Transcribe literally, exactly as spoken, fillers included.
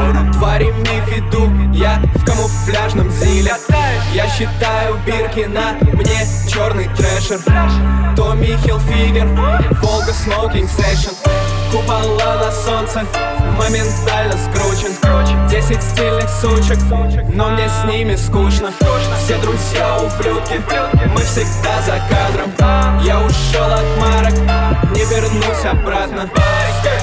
Тварь, имей в виду, я в камуфляжном зиле. Я считаю бирки на мне черный трэшер. Томми Хилфигер, Волга Смокинг Сейшн. Купола на солнце, моментально скручен. Десять стильных сучек, но мне с ними скучно. Все друзья ублюдки, мы всегда за кадром. Я ушел от марок, не вернусь обратно.